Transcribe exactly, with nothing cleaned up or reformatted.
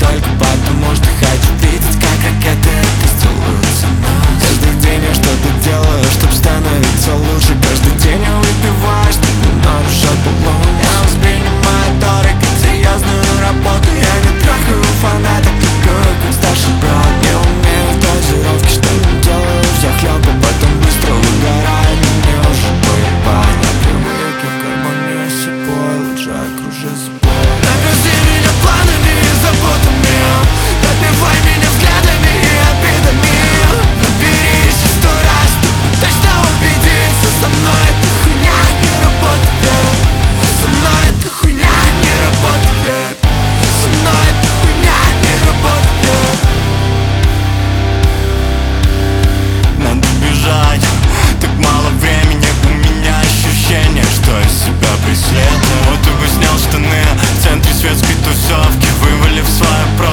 только потому, что хочу видеть, как ракеты это сделают со мной. Каждый день я что-то делаю, чтоб становиться лучше. Каждый день я выпиваю, чтоб не нарушать полночь. Я воспринимаю торы как серьезную работу. Я не трахаю фанаток, такую, как старший брат. Не умею дозировки, что не делаю взахлёб, а потом быстро выгораю. Но мне уже поебать, я привык, я в гармонии с собой. Лучше окружи собой. Нагрузи меня планами и заботами, добивай меня взглядами и обидами. Наберись и сто раз, чтобы точно убедиться. Со мной эта хуйня не работает. Со мной эта хуйня не работает. Со мной эта хуйня не работает. Надо бежать, так мало времени. У меня ощущение, что я себя преследую. Вот бы снял штаны в центре светской тусовки, вывалив свое прошлое.